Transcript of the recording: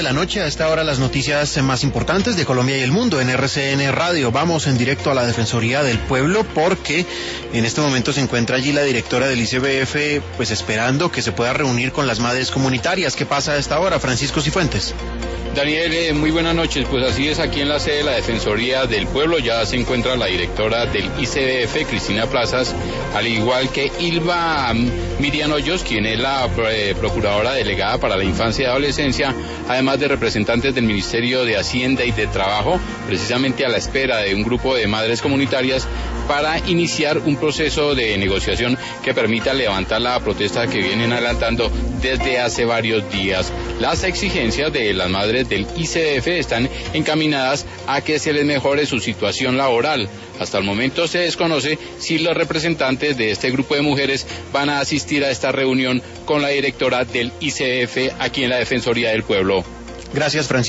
la noche. A esta hora las noticias más importantes de Colombia y el mundo en RCN Radio. Vamos en directo a la Defensoría del Pueblo porque en este momento se encuentra allí la directora del ICBF, pues esperando que se pueda reunir con las madres comunitarias. ¿Qué pasa a esta hora, Francisco Cifuentes? Daniel, muy buenas noches. Pues así es, aquí en la sede de la Defensoría del Pueblo ya se encuentra la directora del ICBF, Cristina Plazas, al igual que Ilva Miriam Hoyos, quien es la procuradora delegada para la infancia y adolescencia, además de representantes del Ministerio de Hacienda y de Trabajo, precisamente a la espera de un grupo de madres comunitarias para iniciar un proceso de negociación que permita levantar la protesta que vienen adelantando desde hace varios días. Las exigencias de las madres del ICBF están encaminadas a que se les mejore su situación laboral. Hasta el momento se desconoce si los representantes de este grupo de mujeres van a asistir a esta reunión con la directora del ICBF aquí en la Defensoría del Pueblo. Gracias, Francisco.